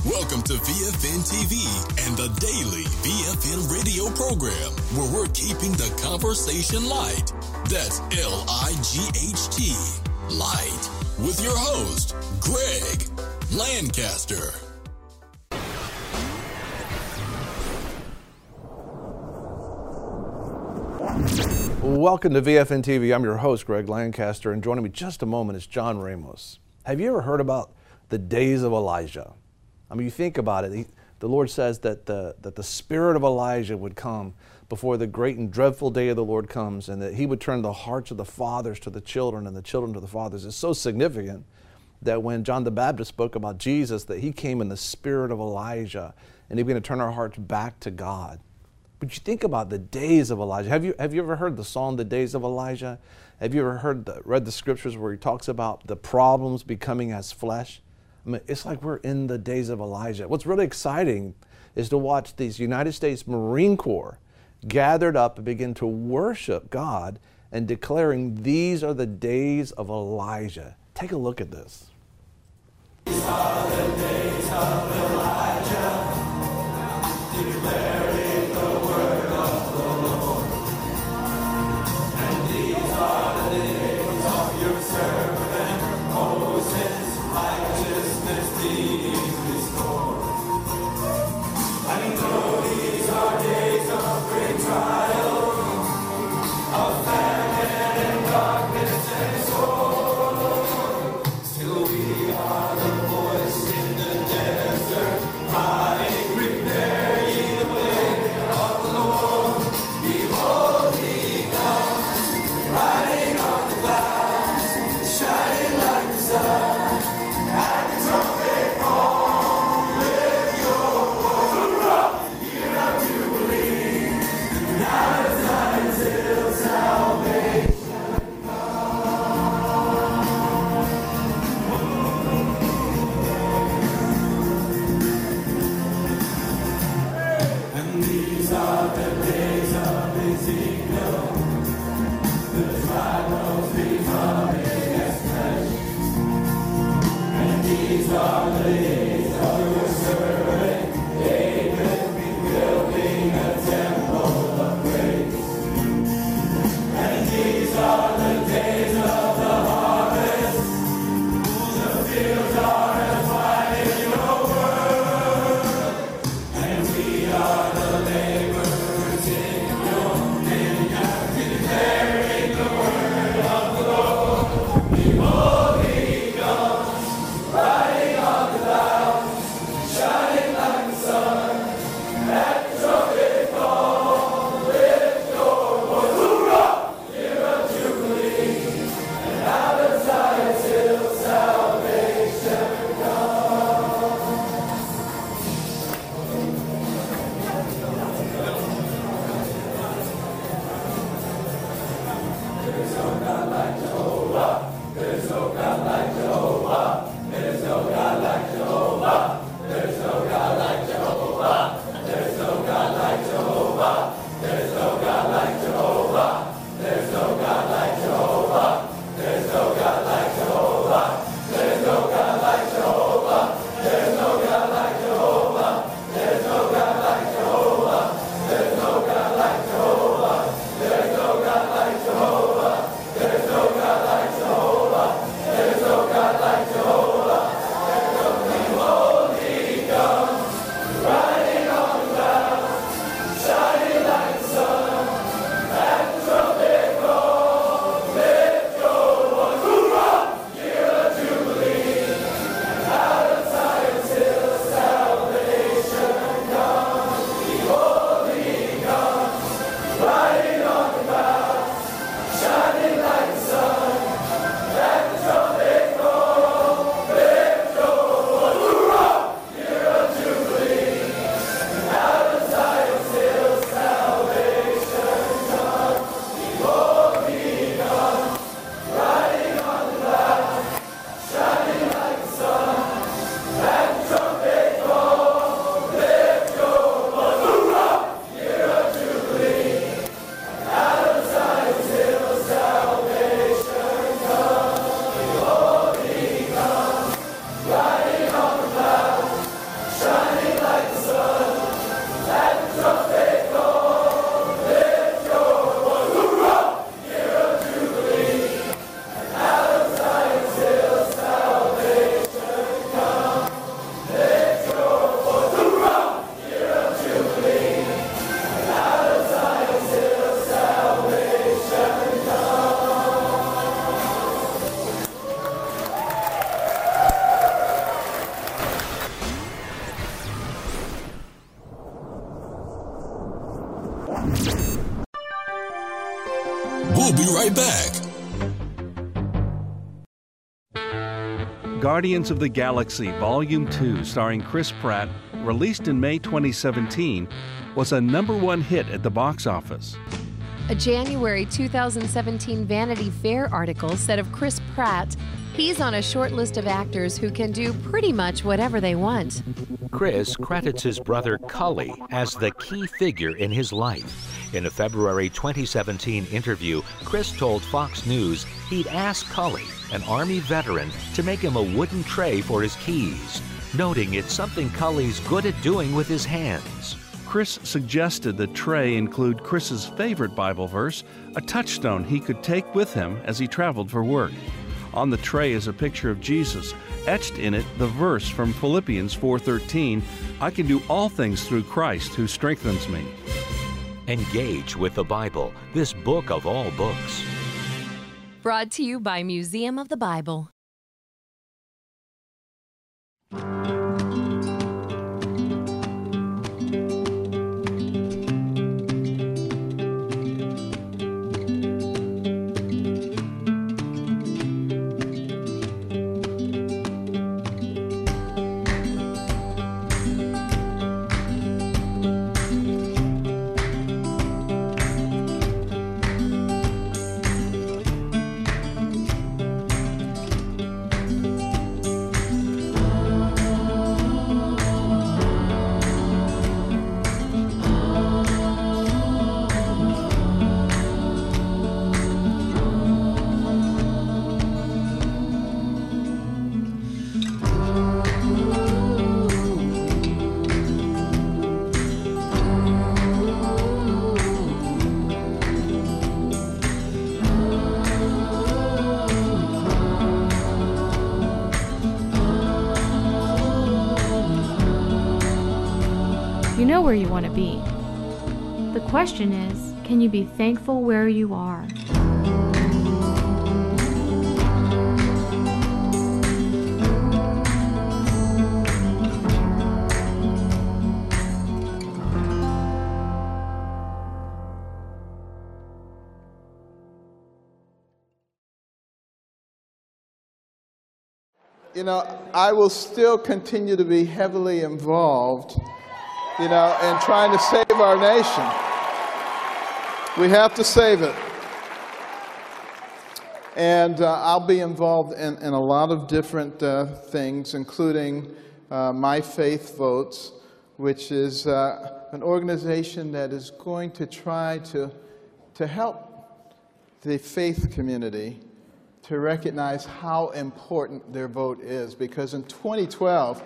Welcome to VFN TV and the daily VFN radio program, where we're keeping the conversation light. That's L-I-G-H-T, light, with your host, Greg Lancaster. Welcome to VFN TV. I'm your host, Greg Lancaster, and joining me just a moment is John Ramos. Have you ever heard about the days of Elijah? I mean, you think about it, the Lord says that the spirit of Elijah would come before the great and dreadful day of the Lord comes, and that he would turn the hearts of the fathers to the children and the children to the fathers. It's so significant that when John the Baptist spoke about Jesus, that he came in the spirit of Elijah, and he's going to turn our hearts back to God. But you think about the days of Elijah. Have you ever heard the song, The Days of Elijah? Have you ever read the scriptures where he talks about the problems becoming as flesh? I mean, it's like we're in the days of Elijah. What's really exciting is to watch these United States Marine Corps gathered up and begin to worship God and declaring these are the days of Elijah. Take a look at this. These are the days of Elijah, declaring the word of the Lord. And these are the days of your servant Moses, righteousness being restored. And though these are days of great trial, of famine and darkness and sorrow, still we are the voice in the desert, crying, prepare ye the way of the Lord. Behold, he comes, riding on the clouds, shining like the sun. At the trumpet call, lift your voice, year of Jubilee. Now the Zion's hill salvation. And these are the days of Ezekiel, the tribe of becoming as flesh. And these are the days of your servant David, rebuilding a temple of praise. And these are the days of the harvest, the fields are as white as your word. And we are the laborers in your vineyard, declaring the word of the Lord. Behold, he comes, riding on the clouds, shining like the sun. At the trumpet call, lift your voice, hoorah, year of Jubilee. And out of Zion's hill salvation comes. There's no God like Jehovah. There's no God like Jehovah. There's no God like Jehovah. There's no God like Jehovah. There's no God like Jehovah. There's no God like Jehovah. There's no God like Jehovah. There's no God like Jehovah. There's no God like Jehovah. There's no God like Jehovah. There's no God like Jehovah. There's no God like Jehovah. There's no God like Jehovah. There's no God like Jehovah. There's Guardians of the Galaxy Volume 2, starring Chris Pratt, released in May 2017, was a #1 hit at the box office. A January 2017 Vanity Fair article said of Chris Pratt, he's on a short list of actors who can do pretty much whatever they want. Chris credits his brother Cully as the key figure in his life. In a February 2017 interview, Chris told Fox News he'd asked Cully, an Army veteran, to make him a wooden tray for his keys, noting it's something Cully's good at doing with his hands. Chris suggested the tray include Chris's favorite Bible verse, a touchstone he could take with him as he traveled for work. On the tray is a picture of Jesus, etched in it the verse from Philippians 4:13, I can do all things through Christ who strengthens me. Engage with the Bible, this book of all books. Brought to you by Museum of the Bible. You know where you want to be. The question is, can you be thankful where you are? You know, I will still continue to be heavily involved, you know, in trying to save our nation. We have to save it. And I'll be involved in a lot of different things, including My Faith Votes, which is an organization that is going to try to help the faith community to recognize how important their vote is. Because in 2012,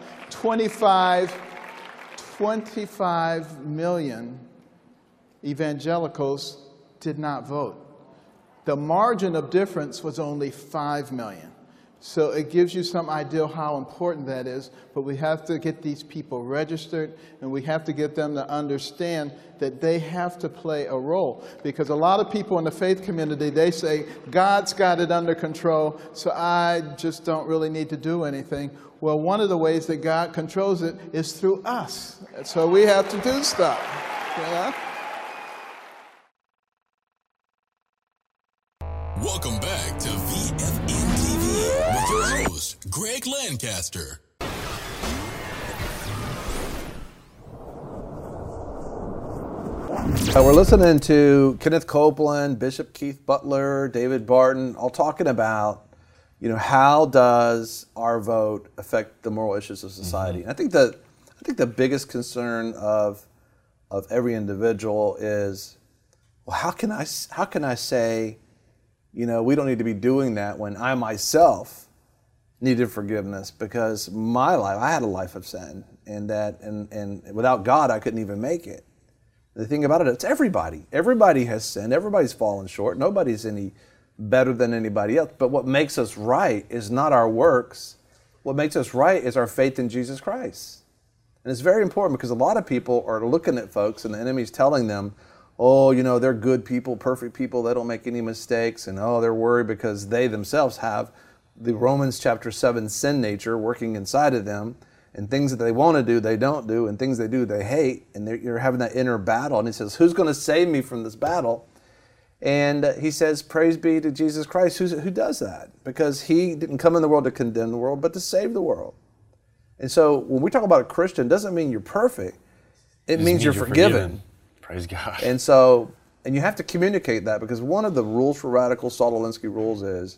25 million evangelicals did not vote. The margin of difference was only 5 million. So it gives you some idea how important that is, but we have to get these people registered, and we have to get them to understand that they have to play a role. Because a lot of people in the faith community, they say, God's got it under control, so I just don't really need to do anything. Well, one of the ways that God controls it is through us. So we have to do stuff, you know? Welcome back to VFN TV with your host, Greg Lancaster. We're listening to Kenneth Copeland, Bishop Keith Butler, David Barton, all talking about, you know, how does our vote affect the moral issues of society? Mm-hmm. And I think the biggest concern of every individual is, well, how can I say, you know, we don't need to be doing that when I myself needed forgiveness, because my life, I had a life of sin, and without God I couldn't even make it. The thing about it, it's everybody. Everybody has sinned. Everybody's fallen short. Nobody's any better than anybody else. But what makes us right is not our works. What makes us right is our faith in Jesus Christ. And it's very important, because a lot of people are looking at folks and the enemy's telling them, oh, you know, they're good people, perfect people, they don't make any mistakes, and oh, they're worried because they themselves have the Romans chapter 7 sin nature working inside of them, and things that they want to do, they don't do, and things they do, they hate, and you're having that inner battle. And he says, who's going to save me from this battle? And he says, praise be to Jesus Christ, who does that? Because he didn't come in the world to condemn the world, but to save the world. And so when we talk about a Christian, it doesn't mean you're perfect. It means you're forgiven. Praise God. And so, and you have to communicate that, because one of the rules for radical Saul Alinsky rules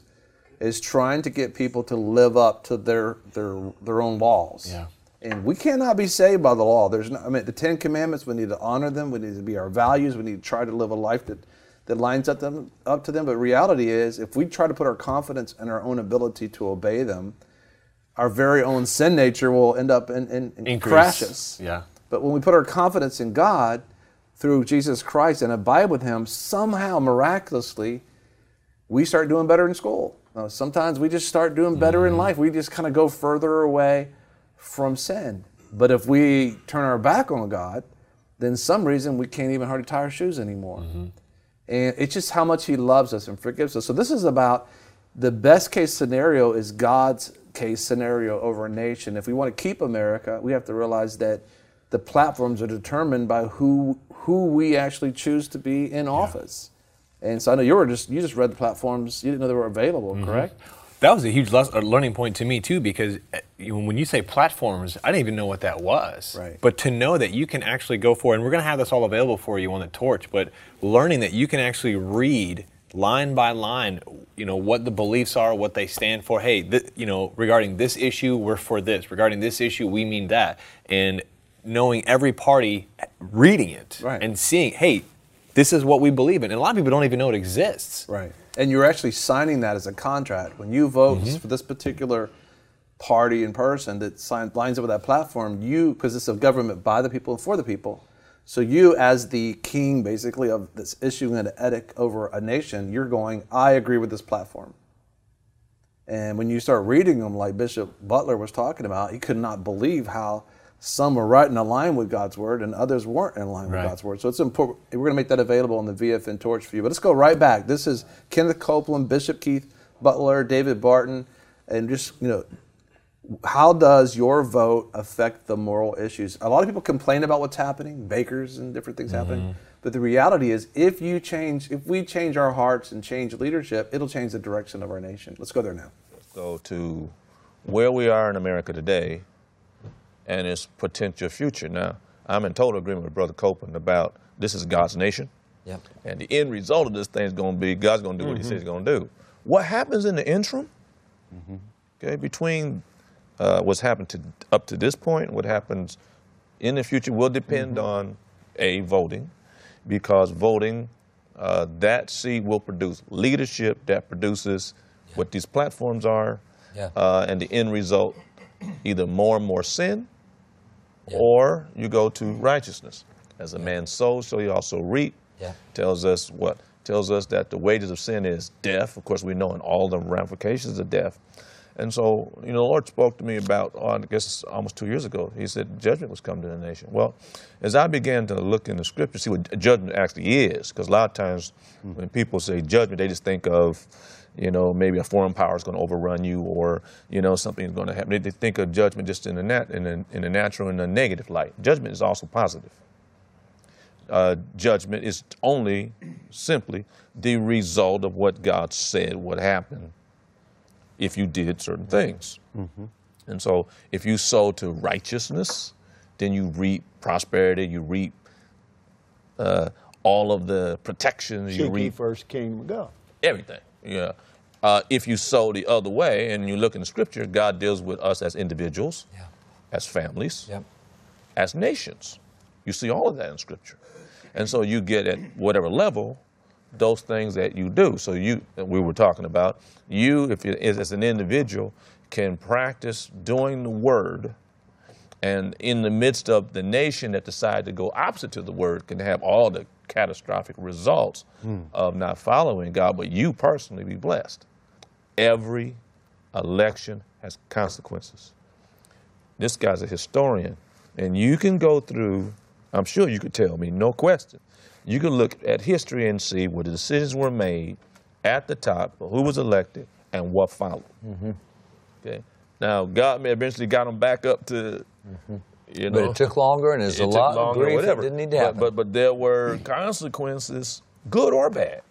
is trying to get people to live up to their own laws. Yeah. And we cannot be saved by the law. The 10 Commandments, we need to honor them. We need to be our values. We need to try to live a life that lines up to them. But reality is, if we try to put our confidence in our own ability to obey them, our very own sin nature will end up in crashes. Yeah. But when we put our confidence in God through Jesus Christ and abide with Him, somehow, miraculously, we start doing better in school. Sometimes we just start doing better in life. We just kind of go further away from sin. But if we turn our back on God, then some reason we can't even hardly tie our shoes anymore. And it's just how much He loves us and forgives us. So this is about the best case scenario is God's case scenario over a nation. If we want to keep America, we have to realize that the platforms are determined by who we actually choose to be in office. And so I know you just read the platforms. You didn't know they were available, correct? That was a huge learning point to me too, because when you say platforms, I didn't even know what that was. Right. But to know that you can actually go for it, and we're going to have this all available for you on the Torch, but learning that you can actually read line by line, what the beliefs are, what they stand for. Hey, regarding this issue, we're for this. Regarding this issue, we mean that. And knowing every party, reading it, and seeing, hey, this is what we believe in. And a lot of people don't even know it exists. Right. And you're actually signing that as a contract. When you vote for this particular party and person that lines up with that platform, because it's a government by the people and for the people, so you as the king, basically, of this issuing an edict over a nation, you're going, I agree with this platform. And when you start reading them, like Bishop Butler was talking about, he could not believe how some were right in line with God's word and others weren't in line with God's word. So it's important. We're going to make that available on the VFN Torch for you. But let's go right back. This is Kenneth Copeland, Bishop Keith Butler, David Barton, and just, how does your vote affect the moral issues? A lot of people complain about what's happening, bakers and different things happening. But the reality is, if we change our hearts and change leadership, it'll change the direction of our nation. Let's go there now. Let's go to where we are in America today and its potential future. Now, I'm in total agreement with Brother Copeland about this is God's nation. Yep. And the end result of this thing is going to be God's going to do what He says He's going to do. What happens in the interim, between what's happened up to this point, what happens in the future will depend on voting, because voting, that seat will produce leadership that produces what these platforms are, and the end result, either more and more sin, or you go to righteousness. As a man sows, so he also reap. Tells us what? Tells us that the wages of sin is death. Of course, we know in all the ramifications of death. And so, the Lord spoke to me about, I guess almost 2 years ago, He said judgment was coming to the nation. Well, as I began to look in the Scripture, see what judgment actually is, because a lot of times when people say judgment, they just think of, maybe a foreign power is going to overrun you, or, something is going to happen. They think of judgment just in the natural and the negative light. Judgment is also positive. Judgment is only simply the result of what God said would happen if you did certain things. And so if you sow to righteousness, then you reap prosperity, you reap all of the protections, you reap first kingdom of God. Everything. If you sow the other way, and you look in the Scripture, God deals with us as individuals, as families, as nations. You see all of that in Scripture. And so you get at whatever level those things that you do. So we were talking about, if as an individual, can practice doing the word, and in the midst of the nation that decide to go opposite to the word can have all the catastrophic results of not following God, but you personally be blessed. Every election has consequences. This guy's a historian, and you can go through, I'm sure you could tell me, no question. You can look at history and see where the decisions were made at the top, who was elected, and what followed. Okay. Now, God may eventually got them back up to, But it took longer, and there's a lot of grief that didn't need to happen. But there were consequences, good or bad.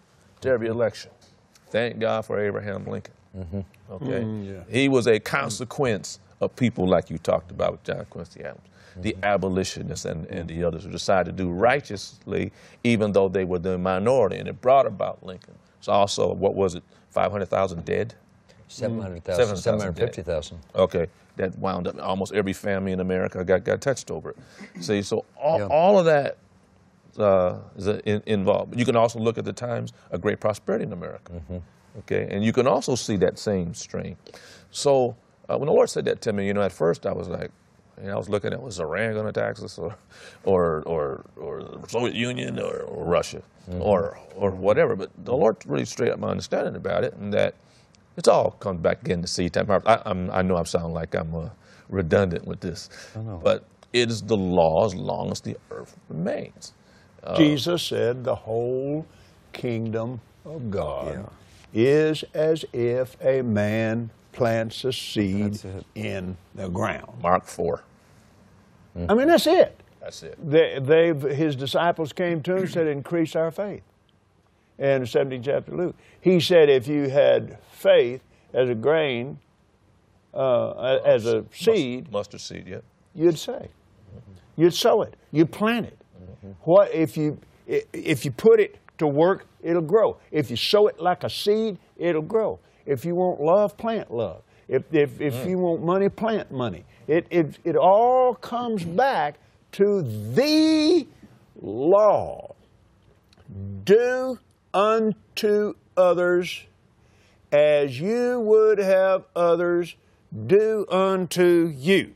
almost every election. Thank God for Abraham Lincoln. Okay, yeah. he was a consequence of people like you talked about with John Quincy Adams, the abolitionists and the others who decided to do righteously, even though they were the minority, and it brought about Lincoln. So also, what was it, 500,000 dead? 700,000, 750,000. Okay, that wound up, almost every family in America got touched over it. See, so all of that is involved. You can also look at the times of great prosperity in America. Okay, and you can also see that same strain. So when the Lord said that to me, at first I was like, I was looking at, was Iran going to tax us, or the Soviet Union, or Russia, or whatever. But the Lord really straightened up my understanding about it, and that it's all comes back again to seed time. I know I sound like I'm redundant with this, but it is the law as long as the earth remains. Jesus said the whole kingdom of God is as if a man plants a seed in the ground. Mark 4. I mean, that's it. That's it. His disciples came to him and said, increase our faith. In the 17th chapter of Luke, he said, if you had faith as a grain, as a seed, mustard seed, you'd say, you'd sow it, you'd plant it. What if you put it to work, it'll grow. If you sow it like a seed, it'll grow. If you want love, plant love. If you want money, plant money. It all comes back to the law. Do unto others as you would have others do unto you.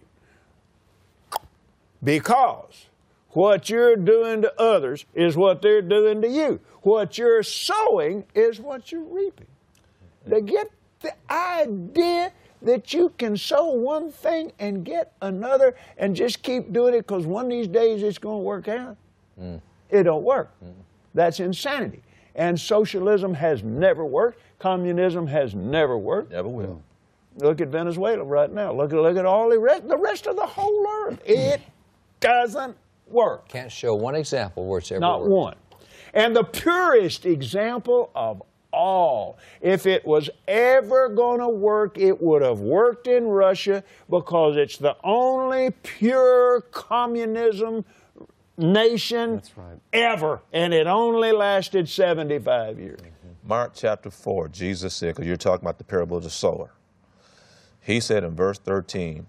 Because what you're doing to others is what they're doing to you. What you're sowing is what you're reaping. They get the idea that you can sow one thing and get another and just keep doing it because one of these days it's going to work out. It don't work. That's insanity. And socialism has never worked. Communism has never worked. Never will. Look at Venezuela right now. Look at all the rest of the whole earth. It doesn't work. Can't show one example where it's ever Not worked. one. And the purest example of all, if it was ever going to work, it would have worked in Russia because it's the only pure communism nation ever, and it only lasted 75 years. Mark chapter 4, Jesus said, because you're talking about the parable of the sower, he said in verse 13,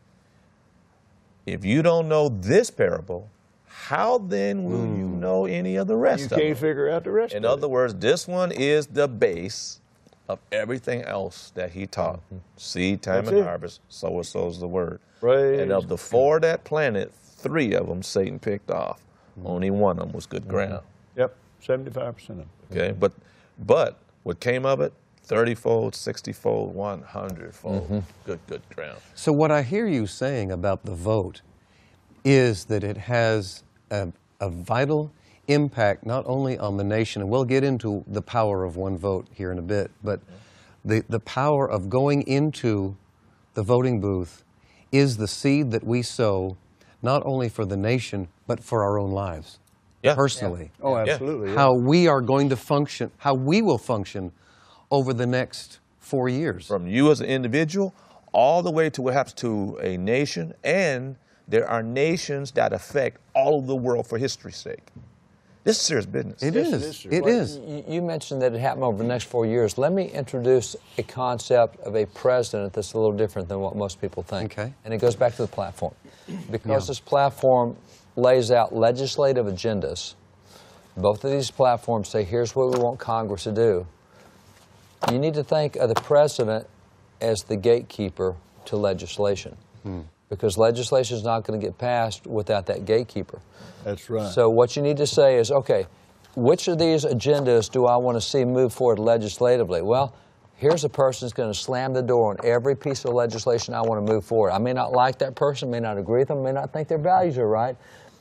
if you don't know this parable, how then will you know any of the rest of them? You can't figure out the rest of it. In other words, this one is the base of everything else that he taught. Seed, time, and harvest, sower sows the word. And of the 4 that planted, 3 of them Satan picked off. Only 1 of them was good ground. Yep, 75% of them. Okay, but what came of it? 30-fold, 60-fold, 100-fold. Good ground. So what I hear you saying about the vote is that it has a vital impact not only on the nation, and we'll get into the power of one vote here in a bit, but the power of going into the voting booth is the seed that we sow not only for the nation, but for our own lives, personally. Oh, absolutely. How we are going to function, how we will function over the next 4 years. From you as an individual all the way to what happens to a nation, and there are nations that affect all of the world for history's sake. This is serious business. It is. It is. You mentioned that it happened over the next 4 years. Let me introduce a concept of a president that's a little different than what most people think. Okay. And it goes back to the platform. Because this platform lays out legislative agendas, both of these platforms say, here's what we want Congress to do. You need to think of the president as the gatekeeper to legislation. Because legislation is not going to get passed without that gatekeeper. That's right. So what you need to say is, okay, which of these agendas do I want to see move forward legislatively? Well, here's a person who's going to slam the door on every piece of legislation I want to move forward. I may not like that person, may not agree with them, may not think their values are right,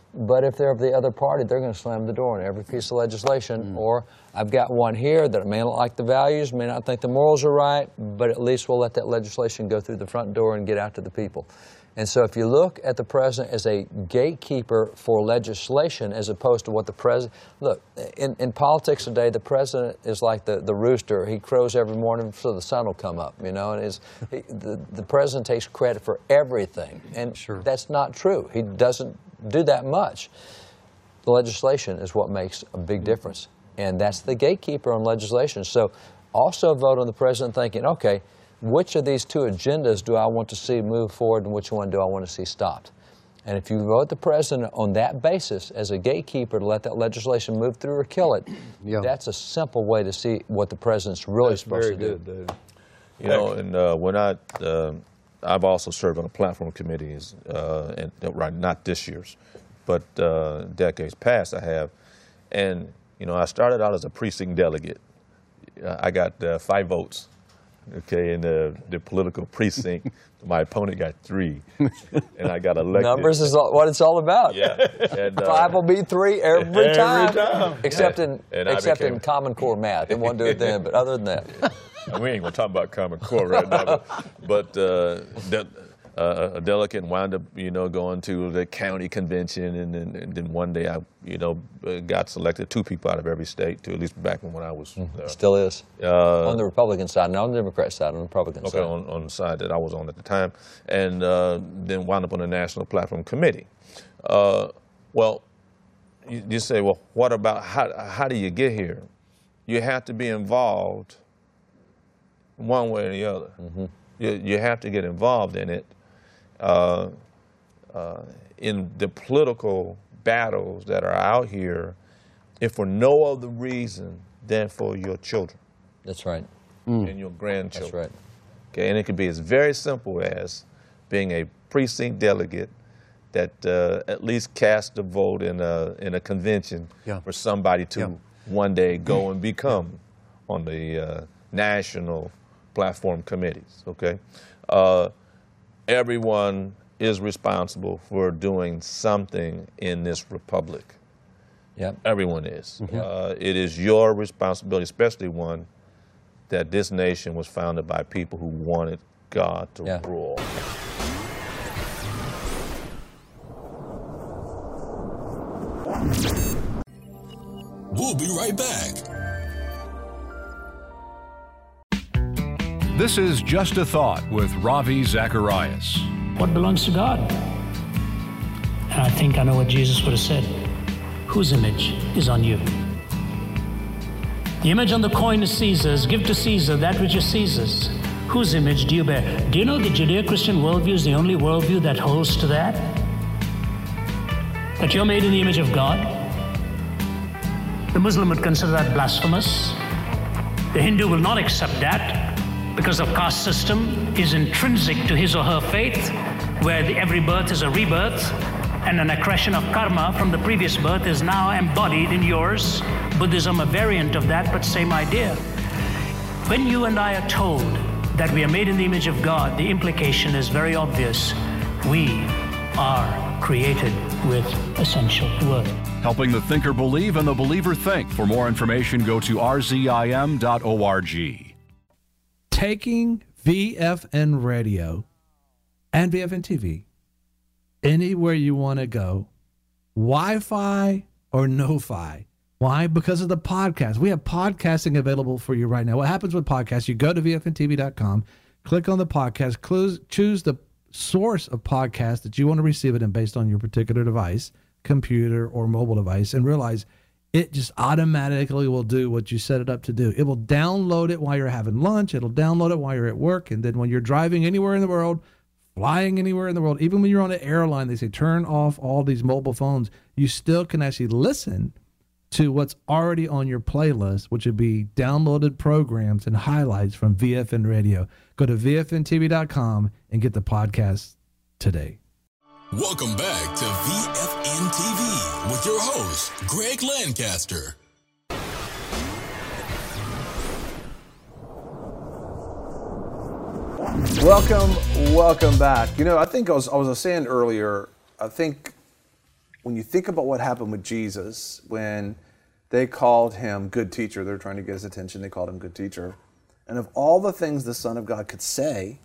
But if they're of the other party, they're going to slam the door on every piece of legislation. Or I've got one here that may not like the values, may not think the morals are right, but at least we'll let that legislation go through the front door and get out to the people. And so if you look at the president as a gatekeeper for legislation as opposed to what the president... Look, in politics today, the president is like the rooster. He crows every morning so the sun will come up, you know, and the president takes credit for everything. And that's not true. He doesn't do that much. The legislation is what makes a big difference. And that's the gatekeeper on legislation. So also vote on the president thinking, okay, which of these two agendas do I want to see move forward and which one do I want to see stopped? And if you vote the president on that basis as a gatekeeper to let that legislation move through or kill it, that's a simple way to see what the president's really supposed to do. You know, and when I've also served on the platform committees, and right, not this year's, but decades past I have. And, you know, I started out as a precinct delegate. I got 5 votes. Okay, in the political precinct, my opponent got 3, and I got elected. Numbers is what it's all about. Yeah, and, 5 will beat 3 every time. Except in Common Core math. It won't do it then, but other than that. We ain't gonna talk about Common Core right now, but a delegate wound up, you know, going to the county convention, and then one day I, you know, got selected 2 people out of every state, to at least back when I was. Still is. On the Republican side, not on the Democrat side, on the Republican side. Okay, on the side that I was on at the time, and then wound up on the National Platform Committee. Well, you say, well, what about, how do you get here? You have to be involved one way or the other. You have to get involved in it. In the political battles that are out here, if for no other reason than for your children. That's right. And your grandchildren. That's right. Okay, and it could be as very simple as being a precinct delegate that at least cast a vote in a convention for somebody to one day go and become on the national platform committees. Okay. Everyone is responsible for doing something in this republic. Everyone is. It is your responsibility, especially one that this nation was founded by people who wanted God to rule. We'll be right back. This is Just a Thought with Ravi Zacharias. What belongs to God? And I think I know what Jesus would have said. Whose image is on you? The image on the coin is Caesar's. Give to Caesar that which is Caesar's. Whose image do you bear? Do you know the Judeo-Christian worldview is the only worldview that holds to that? That you're made in the image of God? The Muslim would consider that blasphemous. The Hindu will not accept that, because the caste system is intrinsic to his or her faith, where every birth is a rebirth, and an accretion of karma from the previous birth is now embodied in yours. Buddhism, a variant of that, but same idea. When you and I are told that we are made in the image of God, the implication is very obvious. We are created with essential worth. Helping the thinker believe and the believer think. For more information, go to rzim.org. Taking VFN Radio and VFN TV anywhere you want to go, Wi-Fi or no-fi. Why? Because of the podcast. We have podcasting available for you right now. What happens with podcasts? You go to VFNTV.com, click on the podcast, choose the source of podcast that you want to receive it in based on your particular device, computer or mobile device, and realize it just automatically will do what you set it up to do. It will download it while you're having lunch. It'll download it while you're at work. And then when you're driving anywhere in the world, flying anywhere in the world, even when you're on an airline, they say turn off all these mobile phones. You still can actually listen to what's already on your playlist, which would be downloaded programs and highlights from VFN Radio. Go to VFNTV.com and get the podcast today. Welcome back to VFN TV with your host, Greg Lancaster. Welcome back. You know, I think I was saying earlier, I think when you think about what happened with Jesus, when they called him good teacher, they're trying to get his attention, they called him good teacher. And of all the things the Son of God could say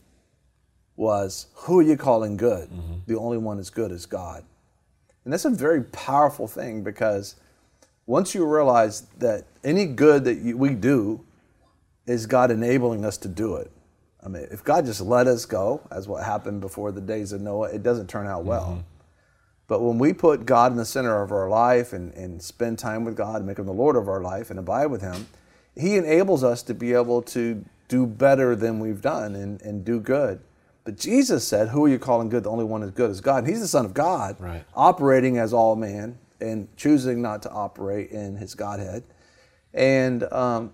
was, who are you calling good? Mm-hmm. The only one as good is God. And that's a very powerful thing, because once you realize that any good that we do is God enabling us to do it. I mean, if God just let us go, as what happened before the days of Noah, it doesn't turn out well. Mm-hmm. But when we put God in the center of our life and spend time with God and make him the Lord of our life and abide with him, he enables us to be able to do better than we've done and do good. But Jesus said, who are you calling good? The only one as good is God. And he's the Son of God, right, operating as all man and choosing not to operate in his Godhead. And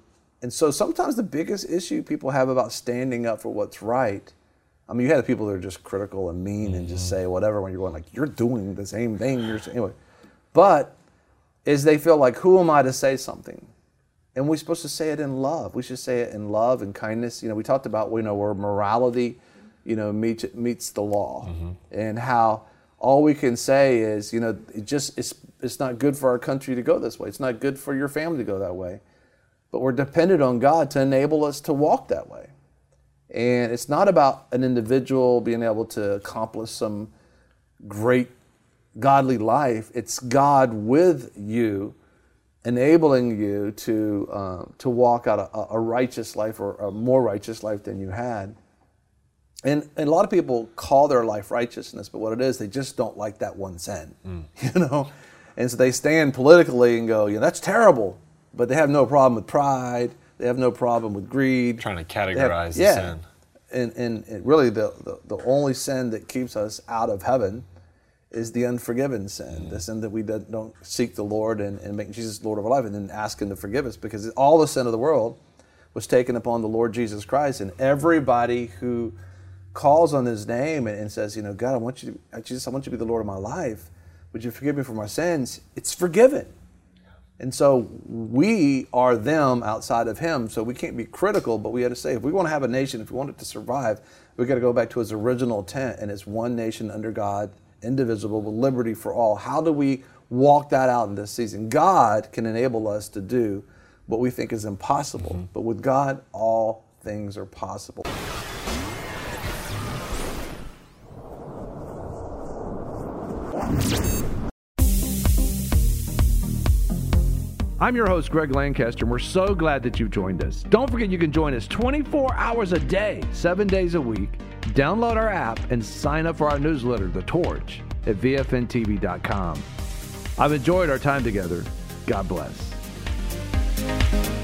so sometimes the biggest issue people have about standing up for what's right, I mean, you have people that are just critical and mean and just say whatever when you're going like, you're doing the same thing. Anyway, but is they feel like, who am I to say something? And we're supposed to say it in love. We should say it in love and kindness. We talked about, where morality, meets the law, and how all we can say is, it's not good for our country to go this way. It's not good for your family to go that way. But we're dependent on God to enable us to walk that way. And it's not about an individual being able to accomplish some great godly life. It's God with you, enabling you to walk out a righteous life, or a more righteous life than you had. And a lot of people call their life righteousness, but what it is, they just don't like that one sin, And so they stand politically and go, that's terrible. But they have no problem with pride. They have no problem with greed. Trying to categorize the sin. And really the only sin that keeps us out of heaven is the unforgiven sin, the sin that we don't seek the Lord and make Jesus Lord of our life and then ask him to forgive us, because all the sin of the world was taken upon the Lord Jesus Christ. And everybody who calls on his name and says, God, I want you to be the Lord of my life. Would you forgive me for my sins? It's forgiven. And so we are them outside of him, so we can't be critical, but we have to say, if we want to have a nation, if we want it to survive, we've got to go back to its original intent, and it's one nation under God, indivisible, with liberty for all. How do we walk that out in this season? God can enable us to do what we think is impossible, but with God, all things are possible. I'm your host, Greg Lancaster, and we're so glad that you've joined us. Don't forget you can join us 24 hours a day, 7 days a week. Download our app and sign up for our newsletter, The Torch, at VFNTV.com. I've enjoyed our time together. God bless.